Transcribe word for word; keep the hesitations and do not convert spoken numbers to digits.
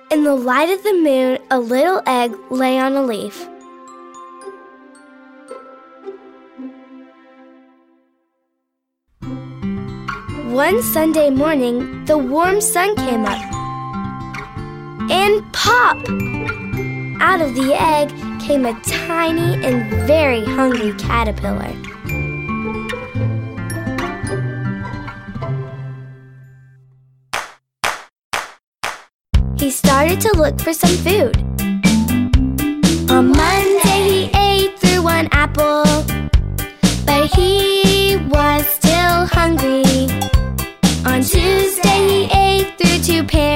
In the light of the moon, a little egg lay on a leaf. One Sunday morning, the warm sun came up. And pop! Out of the egg came a tiny and very hungry caterpillar. He started to look for some food. On Monday he ate through one apple, but he was still hungry. On Tuesday he ate through two pears.